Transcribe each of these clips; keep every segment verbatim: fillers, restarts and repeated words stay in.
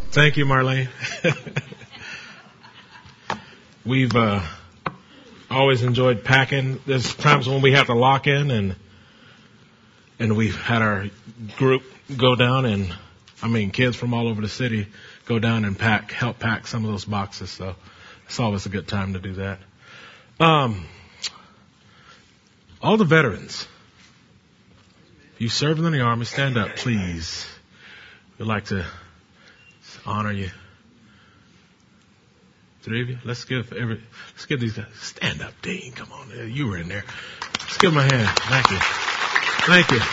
Thank you, Marlene. We've uh, always enjoyed packing. There's times when we have to lock in, and and we've had our group go down, and I mean, kids from all over the city go down and pack, help pack some of those boxes. So it's always a good time to do that. Um, all the veterans, if you served in the Army, stand up, please. We'd like to honor you. Three of you. Let's give every. Let's give these guys. Stand up, Dean. Come on, you were in there. Let's give them a hand. Thank you. Thank you.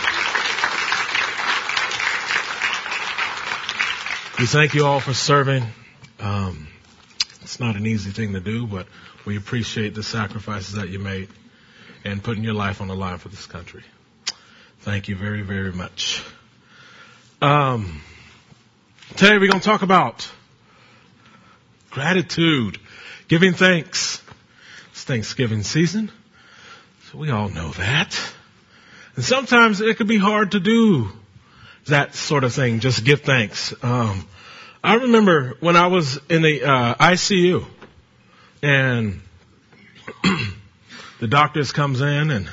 We thank you all for serving. Um, it's not an easy thing to do, but we appreciate the sacrifices that you made and putting your life on the line for this country. Thank you very, very much. Um, today we're going to talk about gratitude, giving thanks. It's Thanksgiving season, so we all know that. And sometimes it can be hard to do that sort of thing, just give thanks. Um, I remember when I was in the uh, I C U, and the doctors comes in and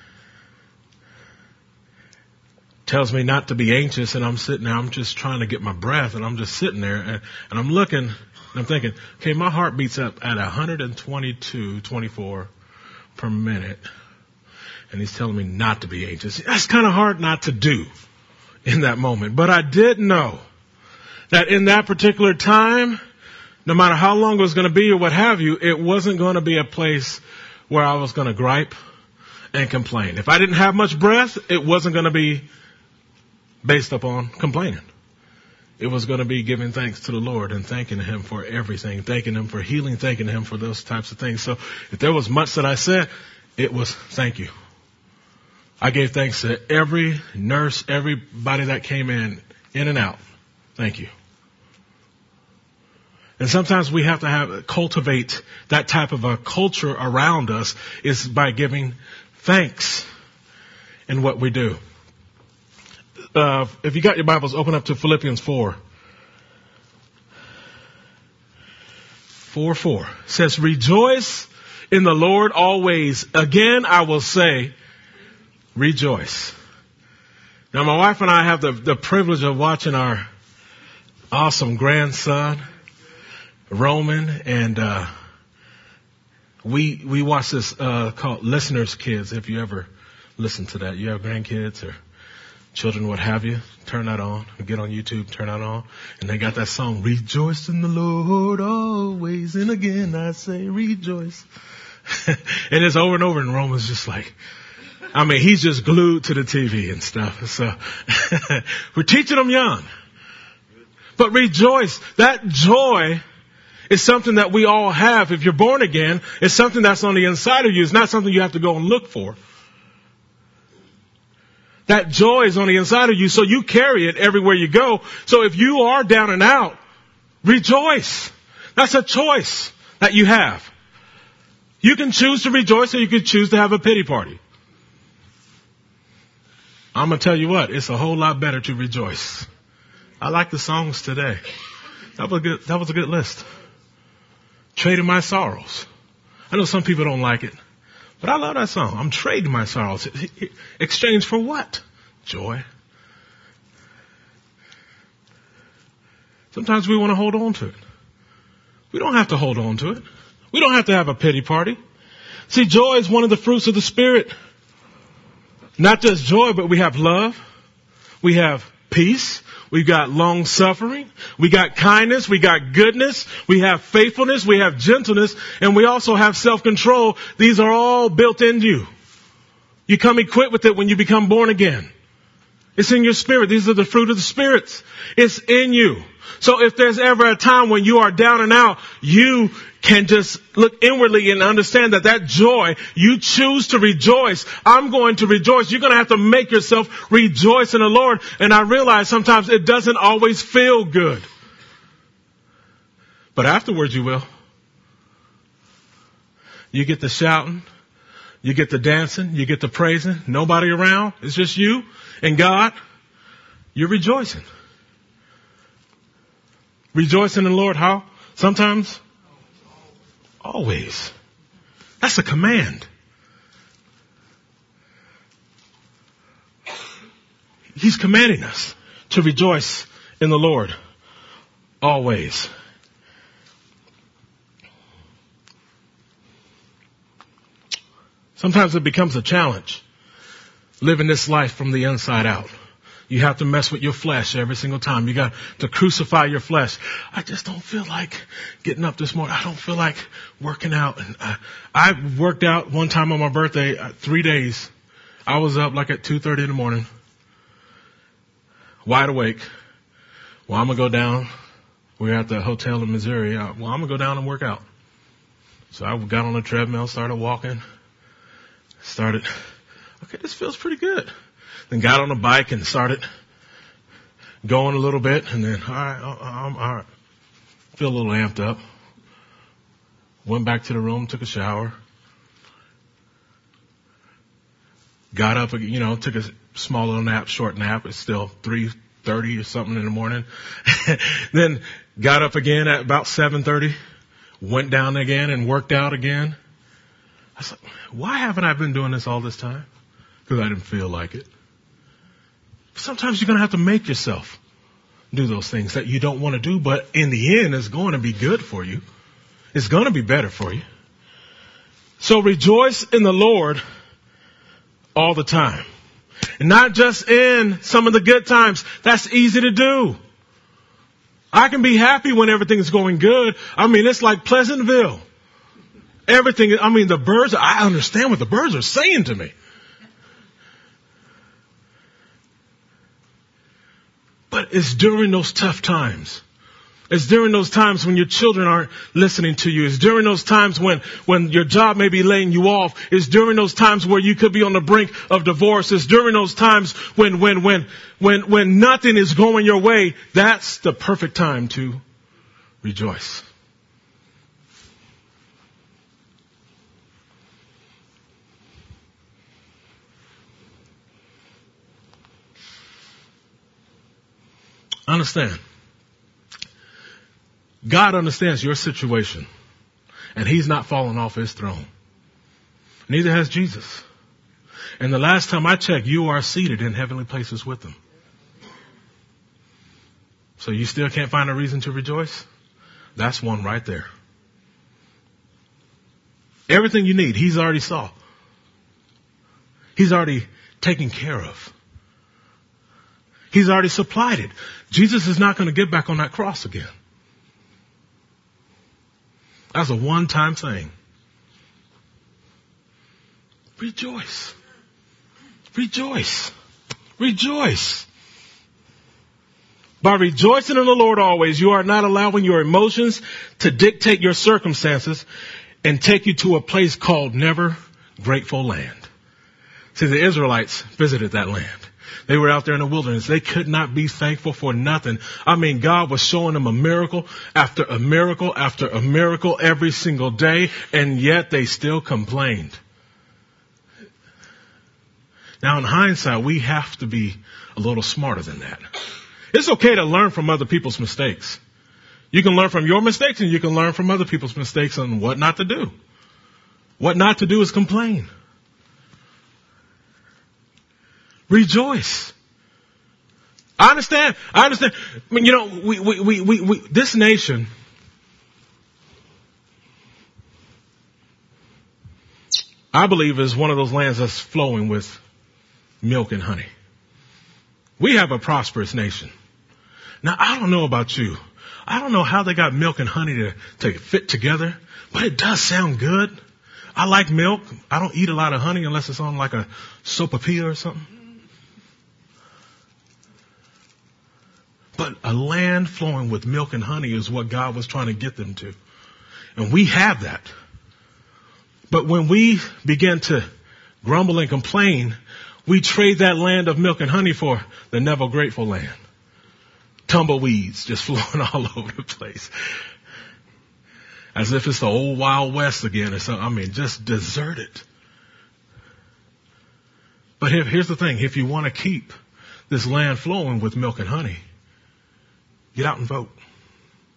tells me not to be anxious, and I'm sitting there, I'm just trying to get my breath, and I'm just sitting there, and, and I'm looking, and I'm thinking, okay, my heart beats up at one twenty-two, twenty-four per minute, and he's telling me not to be anxious. That's kind of hard not to do in that moment, but I did know that in that particular time, no matter how long it was going to be or what have you, it wasn't going to be a place where I was going to gripe and complain. If I didn't have much breath, it wasn't going to be based upon complaining. It was going to be giving thanks to the Lord and thanking Him for everything, thanking Him for healing, thanking Him for those types of things. So if there was much that I said, it was thank you. I gave thanks to every nurse, everybody that came in, in and out. Thank you. And sometimes we have to have cultivate that type of a culture around us is by giving thanks in what we do. Uh, if you got your Bibles, open up to Philippians four. four four. It says, rejoice in the Lord always. Again, I will say, rejoice. Now, my wife and I have the, the privilege of watching our awesome grandson, Roman, and uh, we we watch this uh, called Listeners Kids. If you ever listen to that, you have grandkids or children, what have you, turn that on. Get on YouTube, turn that on. And they got that song, rejoice in the Lord always. And again, I say rejoice. And it's over and over. And Roman's just like, I mean, he's just glued to the T V and stuff. So we're teaching them young. But rejoice. That joy is something that we all have. If you're born again, it's something that's on the inside of you. It's not something you have to go and look for. That joy is on the inside of you, so you carry it everywhere you go. So if you are down and out, rejoice. That's a choice that you have. You can choose to rejoice or you can choose to have a pity party. I'm going to tell you what, it's a whole lot better to rejoice. I like the songs today. That was a good, that was a good list. Trading my sorrows. I know some people don't like it. But I love that song. I'm trading my sorrows. Exchange for what? Joy. Sometimes we want to hold on to it. We don't have to hold on to it. We don't have to have a pity party. See, joy is one of the fruits of the Spirit. Not just joy, but we have love. We have peace. We've got long suffering. We got kindness. We got goodness. We have faithfulness. We have gentleness. And we also have self-control. These are all built into you. You come equipped with it when you become born again. It's in your spirit. These are the fruit of the spirits. It's in you. So if there's ever a time when you are down and out, you can just look inwardly and understand that that joy, you choose to rejoice. I'm going to rejoice. You're going to have to make yourself rejoice in the Lord. And I realize sometimes it doesn't always feel good. But afterwards you will. You get the shouting. You get the dancing. You get the praising. Nobody around. It's just you and God. You're rejoicing. Rejoice in the Lord how? Sometimes? Always. That's a command. He's commanding us to rejoice in the Lord always. Sometimes it becomes a challenge living this life from the inside out. You have to mess with your flesh every single time. You got to crucify your flesh. I just don't feel like getting up this morning. I don't feel like working out. And I, I worked out one time on my birthday, uh, three days. I was up like at two thirty in the morning, wide awake. Well, I'm going to go down. We're at the hotel in Missouri. Uh, well, I'm going to go down and work out. So I got on the treadmill, started walking, started, okay, this feels pretty good. Then got on a bike and started going a little bit, and then, all right, I'm all right. Feel a little amped up. Went back to the room, took a shower. Got up, you know, took a small little nap, short nap. It's still three thirty or something in the morning. Then got up again at about seven thirty. Went down again and worked out again. I was like, why haven't I been doing this all this time? Because I didn't feel like it. Sometimes you're going to have to make yourself do those things that you don't want to do, but in the end, it's going to be good for you. It's going to be better for you. So rejoice in the Lord all the time. And not just in some of the good times. That's easy to do. I can be happy when everything's going good. I mean, it's like Pleasantville. Everything, I mean, the birds, I understand what the birds are saying to me. But it's during those tough times. It's during those times when your children aren't listening to you. It's during those times when, when your job may be laying you off. It's during those times where you could be on the brink of divorce. It's during those times when, when, when, when, when nothing is going your way. That's the perfect time to rejoice. Understand. God understands your situation, and he's not fallen off his throne. Neither has Jesus. And the last time I checked, you are seated in heavenly places with him. So you still can't find a reason to rejoice? That's one right there. Everything you need, he's already saw. He's already taken care of. He's already supplied it. Jesus is not going to get back on that cross again. That's a one-time thing. Rejoice. Rejoice. Rejoice. By rejoicing in the Lord always, you are not allowing your emotions to dictate your circumstances and take you to a place called Never Grateful Land. See, the Israelites visited that land. They were out there in the wilderness. They could not be thankful for nothing. I mean, God was showing them a miracle after a miracle after a miracle every single day, and yet they still complained. Now, in hindsight, we have to be a little smarter than that. It's okay to learn from other people's mistakes. You can learn from your mistakes, and you can learn from other people's mistakes on what not to do. What not to do is complain. Rejoice. I understand. I understand. I mean, you know, we, we, we, we, we, this nation, I believe, is one of those lands that's flowing with milk and honey. We have a prosperous nation. Now, I don't know about you. I don't know how they got milk and honey to, to fit together, but it does sound good. I like milk. I don't eat a lot of honey unless it's on like a sopapilla or something. But a land flowing with milk and honey is what God was trying to get them to. And we have that. But when we begin to grumble and complain, we trade that land of milk and honey for the never grateful land. Tumbleweeds just flowing all over the place. As if it's the old Wild West again or something. I mean, just deserted. But here, here's the thing. If you want to keep this land flowing with milk and honey, get out and vote.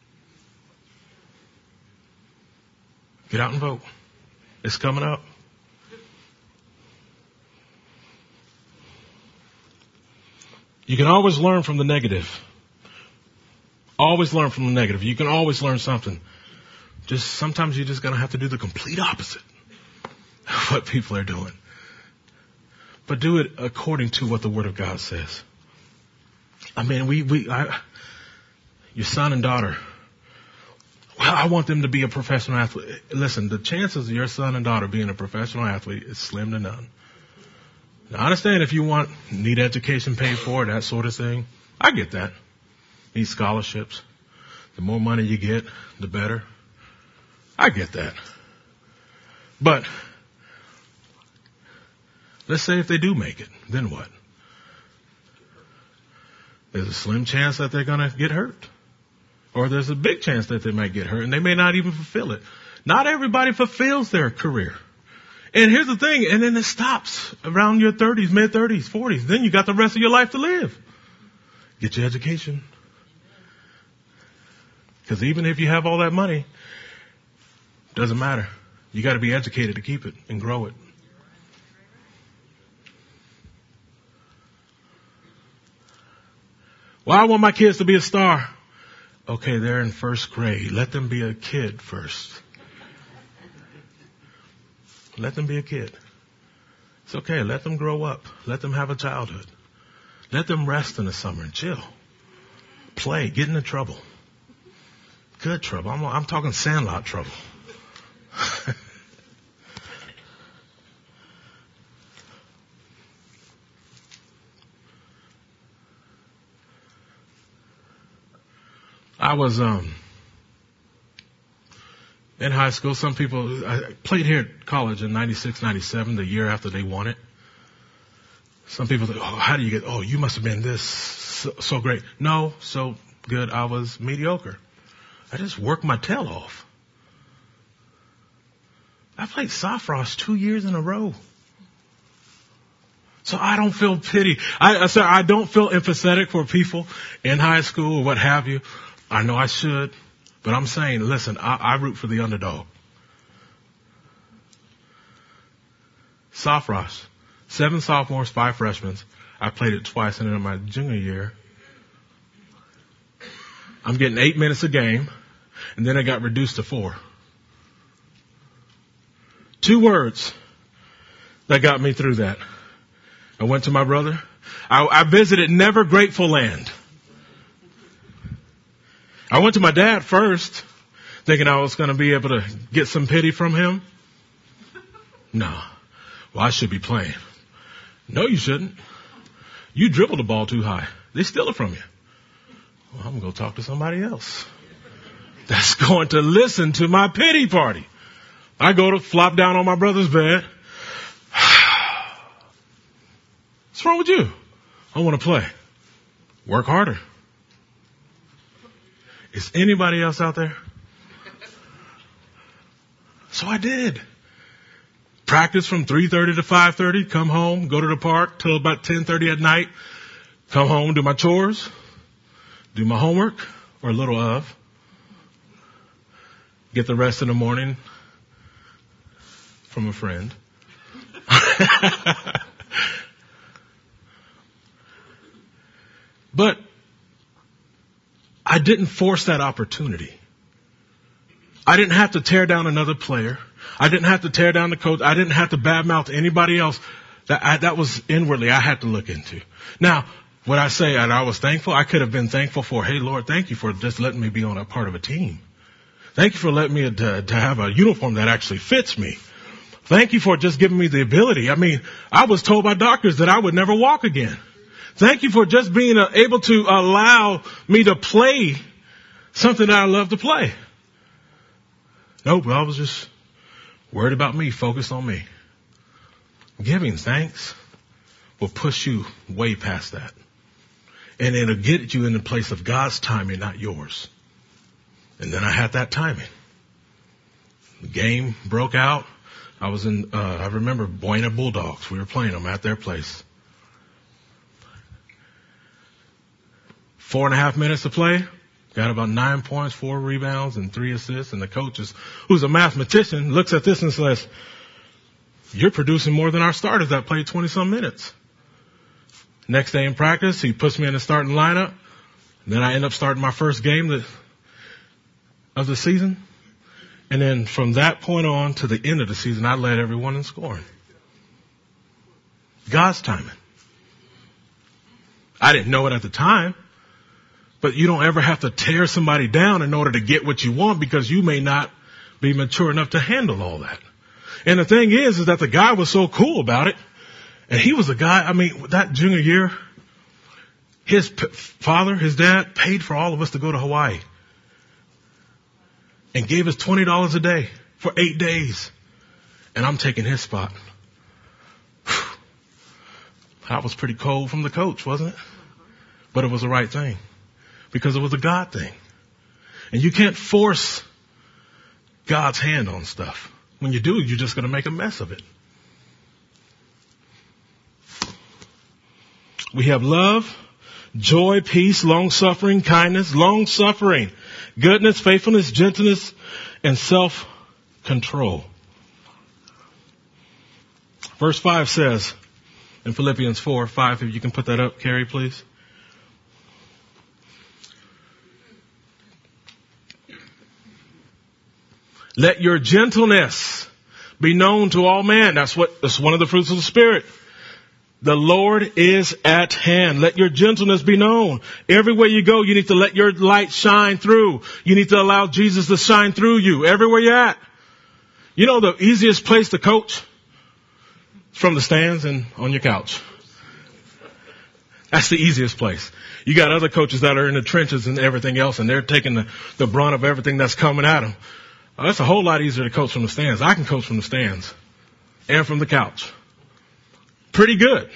Get out and vote. It's coming up. You can always learn from the negative. Always learn from the negative. You can always learn something. Just sometimes you're just going to have to do the complete opposite of what people are doing. But do it according to what the Word of God says. I mean, we, we, I, your son and daughter, well, I want them to be a professional athlete. Listen, the chances of your son and daughter being a professional athlete is slim to none. Now, I understand if you want, need education paid for, that sort of thing. I get that. Need scholarships. The more money you get, the better. I get that. But let's say if they do make it, then what? There's a slim chance that they're going to get hurt. Or there's a big chance that they might get hurt, and they may not even fulfill it. Not everybody fulfills their career. And here's the thing, and then it stops around your thirties, mid-thirties, forties. Then you got the rest of your life to live. Get your education. Because even if you have all that money, doesn't matter. You got to be educated to keep it and grow it. Well, I want my kids to be a star. Okay, they're in first grade. Let them be a kid first. Let them be a kid. It's okay. Let them grow up. Let them have a childhood. Let them rest in the summer and chill. Play. Get into trouble. Good trouble. I'm, I'm talking Sandlot trouble. I was um, in high school. Some people, I played here at college in ninety-six, ninety-seven, the year after they won it. Some people think, oh, how do you get, oh, you must have been this so, so great. No, so good. I was mediocre. I just worked my tail off. I played Sofros two years in a row. So I don't feel pity. I, I, sorry, I don't feel empathetic for people in high school or what have you. I know I should, but I'm saying, listen, I, I root for the underdog. Sofros, seven sophomores, five freshmen. I played it twice, and then in my junior year, I'm getting eight minutes a game, and then I got reduced to four. Two words that got me through that. I went to my brother. I, I visited Never Grateful Land. I went to my dad first, thinking I was going to be able to get some pity from him. No. Well, I should be playing. No, you shouldn't. You dribble the ball too high. They steal it from you. Well, I'm going to go talk to somebody else that's going to listen to my pity party. I go to flop down on my brother's bed. What's wrong with you? I want to play. Work harder. Is anybody else out there? So I did. Practice from three thirty to five thirty, come home, go to the park till about ten thirty at night, come home, do my chores, do my homework, or a little of, get the rest in the morning from a friend. But I didn't force that opportunity. I didn't have to tear down another player. I didn't have to tear down the coach. I didn't have to badmouth anybody else. That I, that was inwardly I had to look into. Now, what I say, and I was thankful, I could have been thankful for, hey, Lord, thank you for just letting me be on a part of a team. Thank you for letting me to, to have a uniform that actually fits me. Thank you for just giving me the ability. I mean, I was told by doctors that I would never walk again. Thank you for just being uh, able to allow me to play something that I love to play. Nope, I was just worried about me, focused on me. Giving thanks will push you way past that. And it'll get you in the place of God's timing, not yours. And then I had that timing. The game broke out. I was in, uh, I remember Buena Bulldogs. We were playing them at their place. Four and a half minutes to play. got about nine points, four rebounds, and three assists. And the coach, is, who's a mathematician, looks at this and says, you're producing more than our starters that played twenty-some minutes. Next day in practice, he puts me in the starting lineup. Then I end up starting my first game that, of the season. And then from that point on to the end of the season, I led everyone in scoring. God's timing. I didn't know it at the time, but you don't ever have to tear somebody down in order to get what you want, because you may not be mature enough to handle all that. And the thing is, is that the guy was so cool about it. And he was a guy, I mean, that junior year, his p- father, his dad paid for all of us to go to Hawaii and gave us twenty dollars a day for eight days. And I'm taking his spot. That was pretty cold from the coach, wasn't it? But it was the right thing, because it was a God thing. And you can't force God's hand on stuff. When you do, you're just going to make a mess of it. We have love, joy, peace, long-suffering, kindness, long-suffering, goodness, faithfulness, gentleness, and self-control. Verse five says in Philippians four, five, if you can put that up, Carrie, please. Let your gentleness be known to all men. That's what, that's one of the fruits of the Spirit. The Lord is at hand. Let your gentleness be known. Everywhere you go, you need to let your light shine through. You need to allow Jesus to shine through you everywhere you're at. You know the easiest place to coach? From the stands and on your couch. That's the easiest place. You got other coaches that are in the trenches and everything else, and they're taking the, the brunt of everything that's coming at them. Oh, that's a whole lot easier to coach from the stands. I can coach from the stands and from the couch. Pretty good.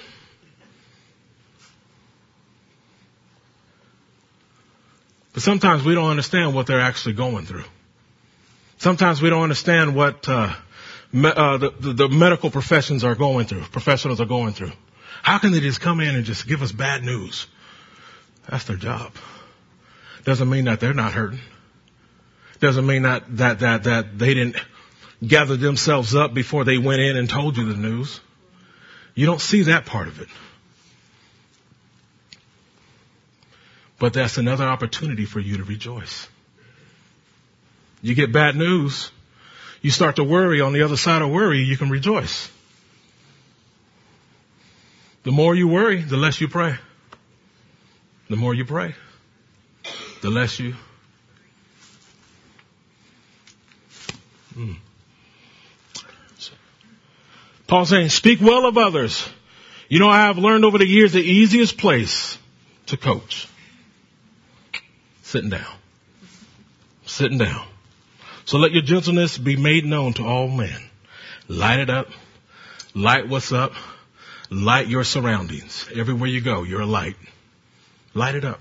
But sometimes we don't understand what they're actually going through. Sometimes we don't understand what uh, me, uh, the, the, the medical professions are going through, professionals are going through. How can they just come in and just give us bad news? That's their job. Doesn't mean that they're not hurting. Doesn't mean that, that, that, that they didn't gather themselves up before they went in and told you the news. You don't see that part of it. But that's another opportunity for you to rejoice. You get bad news, you start to worry. On the other side of worry, you can rejoice. The more you worry, the less you pray. The more you pray, the less you. Mm. Paul's saying, speak well of others. You know, I have learned over the years the easiest place to coach. Sitting down. Sitting down. So let your gentleness be made known to all men. Light it up. Light what's up. Light your surroundings. Everywhere you go, you're a light. Light it up.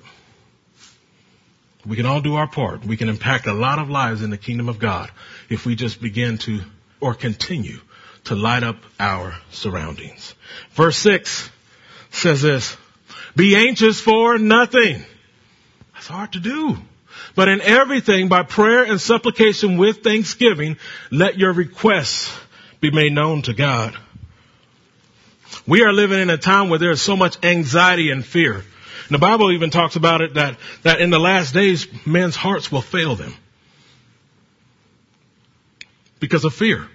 We can all do our part. We can impact a lot of lives in the kingdom of God if we just begin to, or continue to light up our surroundings. Verse six says this, be anxious for nothing. That's hard to do. But in everything, by prayer and supplication with thanksgiving, let your requests be made known to God. We are living in a time where there is so much anxiety and fear. And the Bible even talks about it that, that in the last days, men's hearts will fail them because of fear.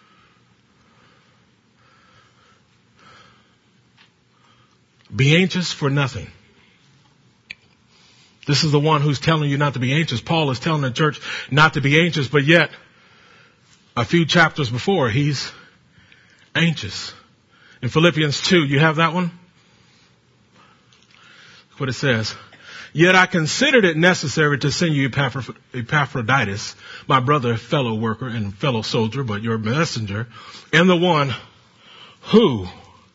Be anxious for nothing. This is the one who's telling you not to be anxious. Paul is telling the church not to be anxious, but yet a few chapters before, he's anxious. In Philippians two, you have that one? Look what it says. Yet I considered it necessary to send you Epaphroditus, my brother, fellow worker and fellow soldier, but your messenger, and the one who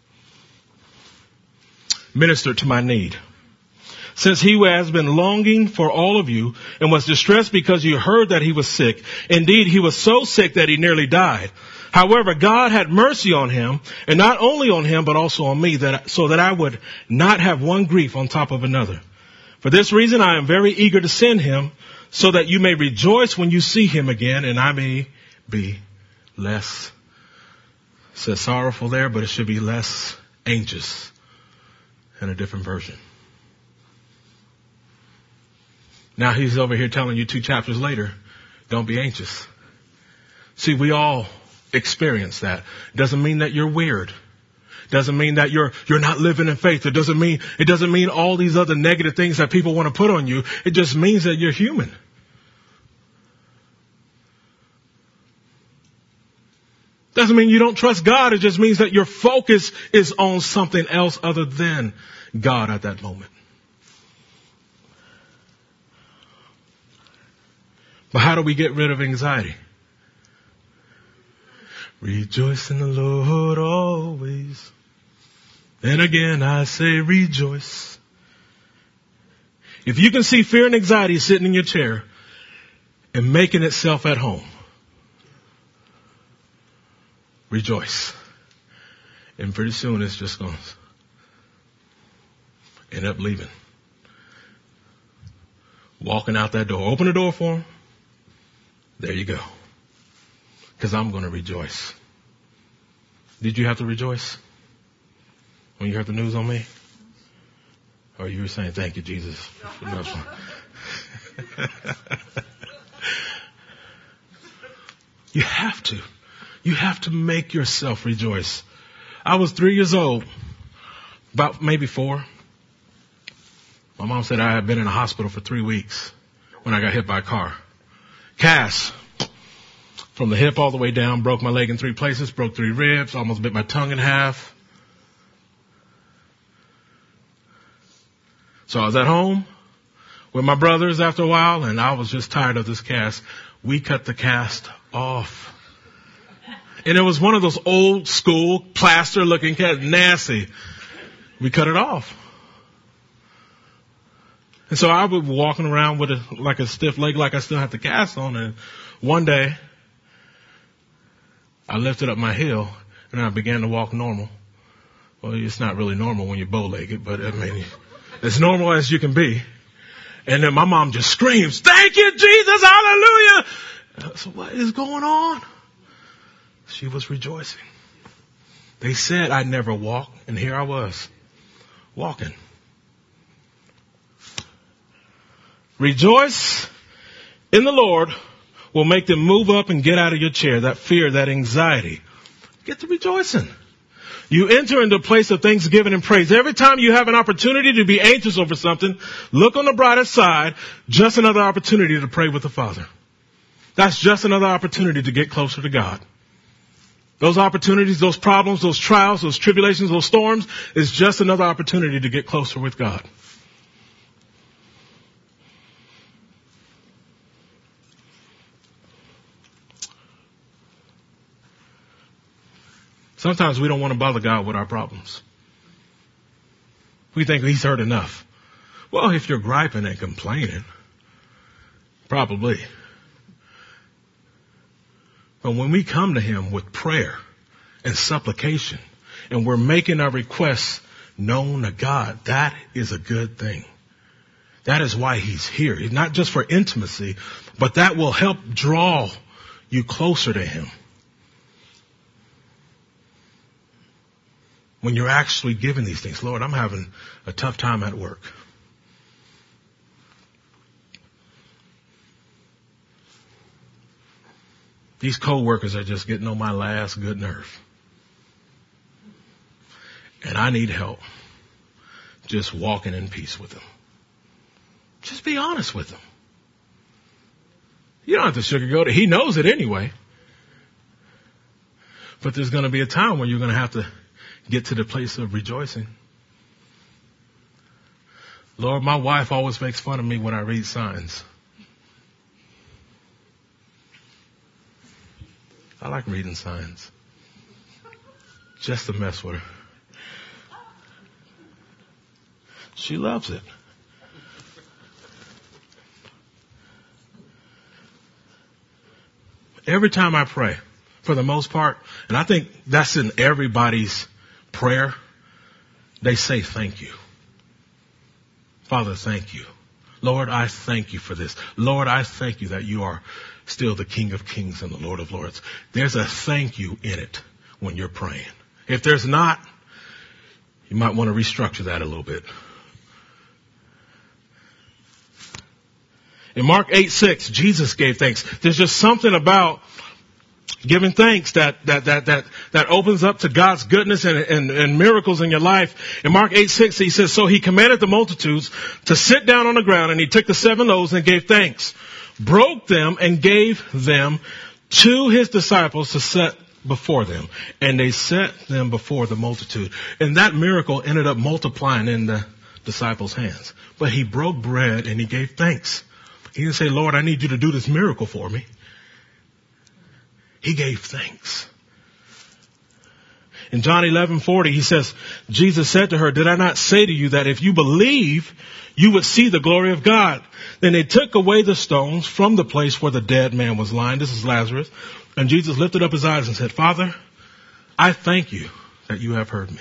ministered to my need. Since he has been longing for all of you and was distressed because you heard that he was sick. Indeed, he was so sick that he nearly died. However, God had mercy on him, and not only on him, but also on me, that so that I would not have one grief on top of another. For this reason, I am very eager to send him so that you may rejoice when you see him again, and I may be less, it says sorrowful there, but it should be less anxious in a different version. Now he's over here telling you two chapters later, don't be anxious. See, we all experience that. Doesn't mean that you're weird. Doesn't mean that you're, you're not living in faith. It doesn't mean, it doesn't mean all these other negative things that people want to put on you. It just means that you're human. Doesn't mean you don't trust God. It just means that your focus is on something else other than God at that moment. But how do we get rid of anxiety? Rejoice in the Lord always. And again, I say rejoice. If you can see fear and anxiety sitting in your chair and making itself at home, rejoice. And pretty soon it's just going to end up leaving. Walking out that door. Open the door for him. There you go. Because I'm going to rejoice. Did you have to rejoice when you heard the news on me? Or you were saying, thank you, Jesus. You have to. You have to make yourself rejoice. I was three years old, about maybe four. My mom said I had been in the hospital for three weeks when I got hit by a car. Cast from the hip all the way down, broke my leg in three places, broke three ribs, almost bit my tongue in half. So I was at home with my brothers after a while, and I was just tired of this cast. We cut the cast off. And it was one of those old school plaster looking cast, nasty. We cut it off. And so I was walking around with a, like a stiff leg, like I still had the cast on. And one day, I lifted up my heel and I began to walk normal. Well, it's not really normal when you're bow-legged, but I mean, as normal as you can be. And then my mom just screams, thank you, Jesus, hallelujah. So what is going on? She was rejoicing. They said I'd never walk, and here I was, walking. Rejoice in the Lord will make them move up and get out of your chair, that fear, that anxiety. Get to rejoicing. You enter into a place of thanksgiving and praise. Every time you have an opportunity to be anxious over something, look on the brighter side, just another opportunity to pray with the Father. That's just another opportunity to get closer to God. Those opportunities, those problems, those trials, those tribulations, those storms is just another opportunity to get closer with God. Sometimes we don't want to bother God with our problems. We think he's heard enough. Well, if you're griping and complaining, probably. But when we come to him with prayer and supplication and we're making our requests known to God, that is a good thing. That is why he's here. It's not just for intimacy, but that will help draw you closer to him. When you're actually giving these things, Lord, I'm having a tough time at work. These co-workers are just getting on my last good nerve. And I need help just walking in peace with them. Just be honest with them. You don't have to sugarcoat it. He knows it anyway. But there's going to be a time when you're going to have to get to the place of rejoicing. Lord, my wife always makes fun of me when I read signs. I like reading signs. Just to mess with her. She loves it. Every time I pray, for the most part, and I think that's in everybody's prayer, they say thank you. Father, thank you. Lord, I thank you for this. Lord, I thank you that you are still the King of Kings and the Lord of Lords. There's a thank you in it when you're praying. If there's not, you might want to restructure that a little bit. In Mark eight six, Jesus gave thanks. There's just something about giving thanks that, that, that, that, that opens up to God's goodness and, and, and miracles in your life. In Mark eight six, he says, so he commanded the multitudes to sit down on the ground, and he took the seven loaves and gave thanks, broke them and gave them to his disciples to set before them. And they set them before the multitude. And that miracle ended up multiplying in the disciples' hands. But he broke bread and he gave thanks. He didn't say, Lord, I need you to do this miracle for me. He gave thanks. In John eleven forty, he says, Jesus said to her, did I not say to you that if you believe, you would see the glory of God? Then they took away the stones from the place where the dead man was lying. This is Lazarus. And Jesus lifted up his eyes and said, Father, I thank you that you have heard me.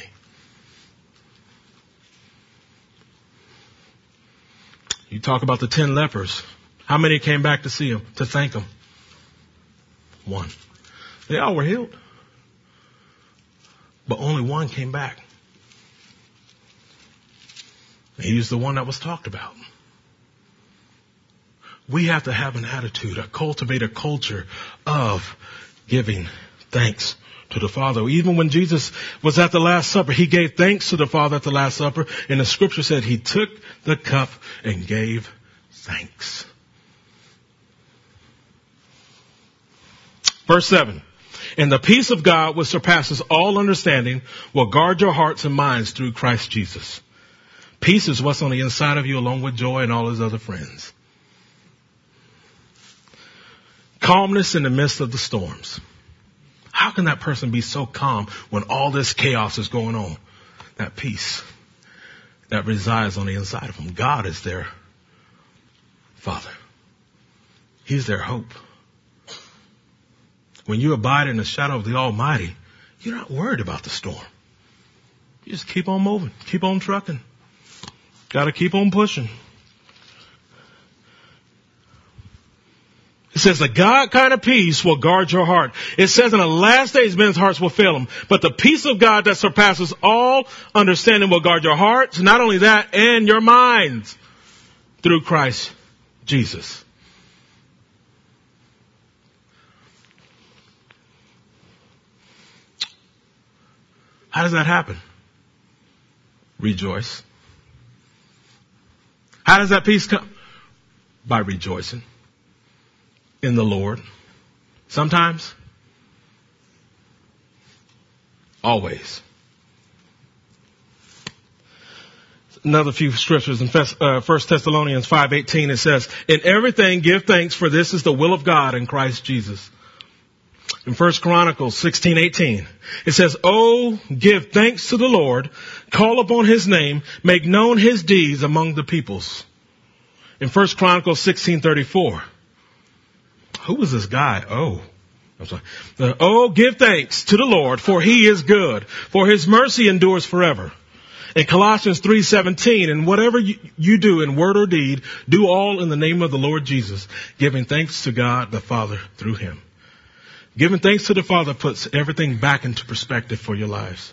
You talk about the ten lepers. How many came back to see him, to thank him? One. They all were healed. But only one came back. He was the one that was talked about. We have to have an attitude, a cultivate a culture of giving thanks to the Father. Even when Jesus was at the Last Supper, he gave thanks to the Father at the Last Supper. And the scripture said he took the cup and gave thanks. Verse seven. And the peace of God, which surpasses all understanding, will guard your hearts and minds through Christ Jesus. Peace is what's on the inside of you, along with joy and all his other friends. Calmness in the midst of the storms. How can that person be so calm when all this chaos is going on? That peace that resides on the inside of them. God is their Father. He's their hope. When you abide in the shadow of the Almighty, you're not worried about the storm. You just keep on moving, keep on trucking. Got to keep on pushing. It says the God kind of peace will guard your heart. It says in the last days men's hearts will fail them. But the peace of God that surpasses all understanding will guard your hearts. Not only that, and your minds through Christ Jesus. How does that happen? Rejoice. How does that peace come? By rejoicing in the Lord. Sometimes. Always. Another few scriptures in First Thessalonians five eighteen, it says, in everything give thanks, for this is the will of God in Christ Jesus. In First Chronicles sixteen eighteen, it says, oh, give thanks to the Lord, call upon his name, make known his deeds among the peoples. In First Chronicles sixteen thirty-four, who was this guy? Oh, I'm sorry. Uh, oh, give thanks to the Lord, for he is good, for his mercy endures forever. In Colossians three seventeen, and whatever you, you do in word or deed, do all in the name of the Lord Jesus, giving thanks to God the Father through him. Giving thanks to the Father puts everything back into perspective for your lives.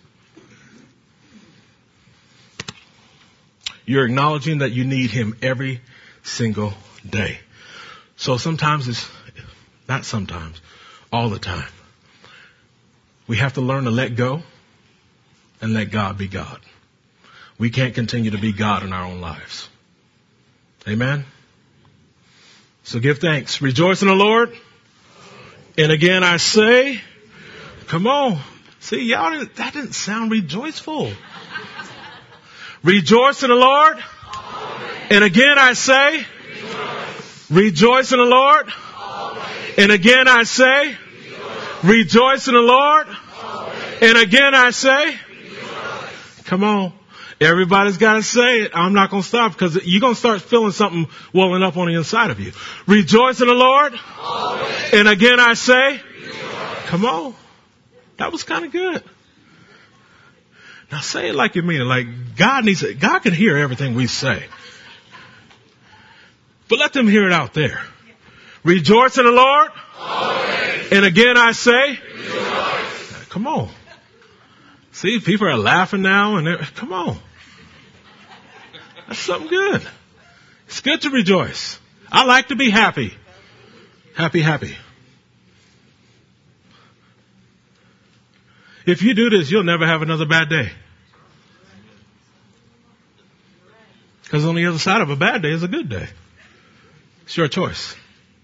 You're acknowledging that you need him every single day. So sometimes it's, not sometimes, all the time. We have to learn to let go and let God be God. We can't continue to be God in our own lives. Amen? So give thanks. Rejoice in the Lord. And again, I say, come on. See, y'all didn't, that didn't sound rejoiceful. Rejoice in the Lord. And again, I say, rejoice in the Lord. And again, I say, rejoice in the Lord. And again, I say, come on. Everybody's got to say it. I'm not going to stop because you're going to start feeling something welling up on the inside of you. Rejoice in the Lord. Always. And again, I say, rejoice. Come on. That was kind of good. Now say it like you mean it. Like God needs it. God can hear everything we say. But let them hear it out there. Rejoice in the Lord. Always. And again I say, rejoice. Come on. See, people are laughing now and they're, come on. That's something good. It's good to rejoice. I like to be happy. Happy, happy. If you do this, you'll never have another bad day. Because on the other side of a bad day is a good day. It's your choice.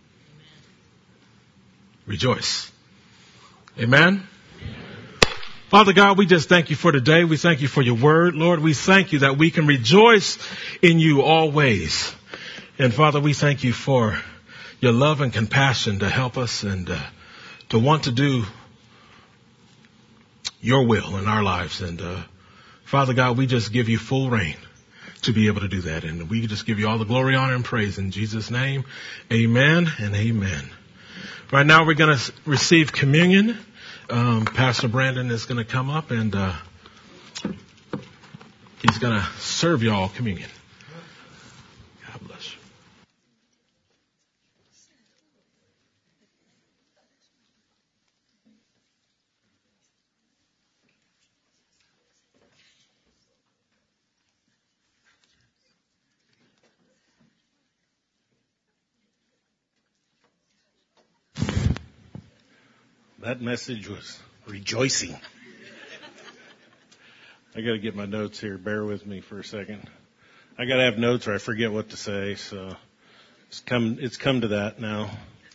Rejoice. Amen. Father God, we just thank you for today. We thank you for your word. Lord, we thank you that we can rejoice in you always. And Father, we thank you for your love and compassion to help us and uh, to want to do your will in our lives. And uh, Father God, we just give you full reign to be able to do that. And we just give you all the glory, honor, and praise in Jesus' name. Amen and amen. Right now we're going to receive communion. Um, Pastor Brandon is going to come up and uh, he's going to serve y'all communion. God bless you. That message was rejoicing. I got to get my notes here. Bear with me for a second. I got to have notes or I forget what to say. So it's come, it's come to that now.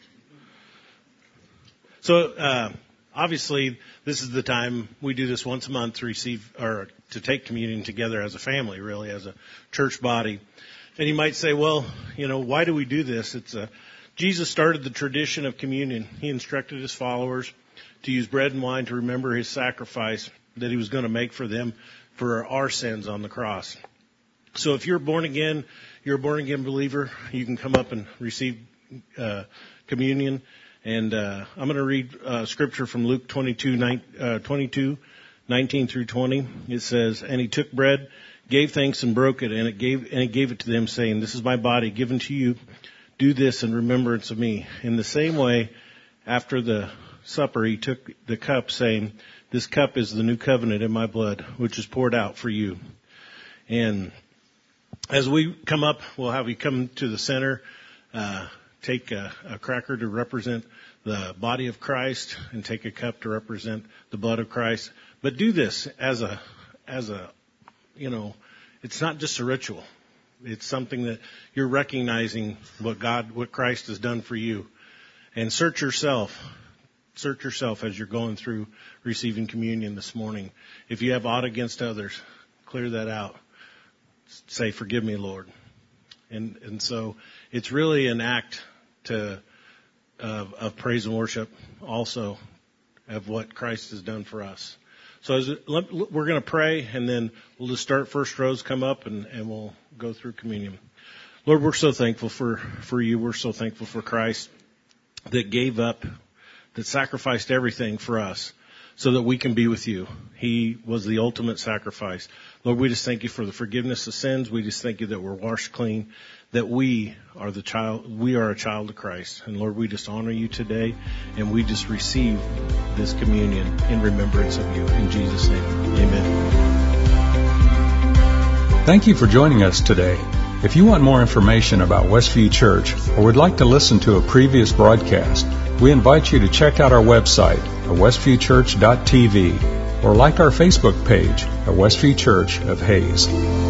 So, uh, obviously this is the time we do this once a month to receive or to take communion together as a family, really as a church body. And you might say, well, you know, why do we do this? It's a, Jesus started the tradition of communion. He instructed his followers to use bread and wine to remember his sacrifice that he was going to make for them for our sins on the cross. So if you're born again, you're a born again believer, you can come up and receive uh, communion. And uh, I'm going to read uh, scripture from Luke twenty-two, nine, uh, twenty-two, nineteen through twenty. It says, "And he took bread, gave thanks, and broke it, and it gave and he gave it to them, saying, 'This is my body given to you. Do this in remembrance of me.' In the same way, after the supper, he took the cup, saying, 'This cup is the new covenant in my blood, which is poured out for you.'" And as we come up, we'll have you come to the center, uh, take a, a cracker to represent the body of Christ, and take a cup to represent the blood of Christ. But do this as a, as a, you know, it's not just a ritual. It's something that you're recognizing what God, what Christ has done for you. And search yourself. Search yourself as you're going through receiving communion this morning. If you have aught against others, clear that out. Say, "Forgive me, Lord." And and so it's really an act to of, of praise and worship, also of what Christ has done for us. So as it, let, we're going to pray, and then we'll just start. First rows come up, and, and we'll go through communion. Lord, we're so thankful for, for you. We're so thankful for Christ that gave up, that sacrificed everything for us so that we can be with you. He was the ultimate sacrifice. Lord, we just thank you for the forgiveness of sins. We just thank you that we're washed clean, that we are the child, we are a child of Christ. And Lord, we just honor you today, and we just receive this communion in remembrance of you. In Jesus' name, amen. Thank you for joining us today. If you want more information about Westview Church or would like to listen to a previous broadcast, we invite you to check out our website at westview church dot t v or like our Facebook page at Westview Church of Hayes.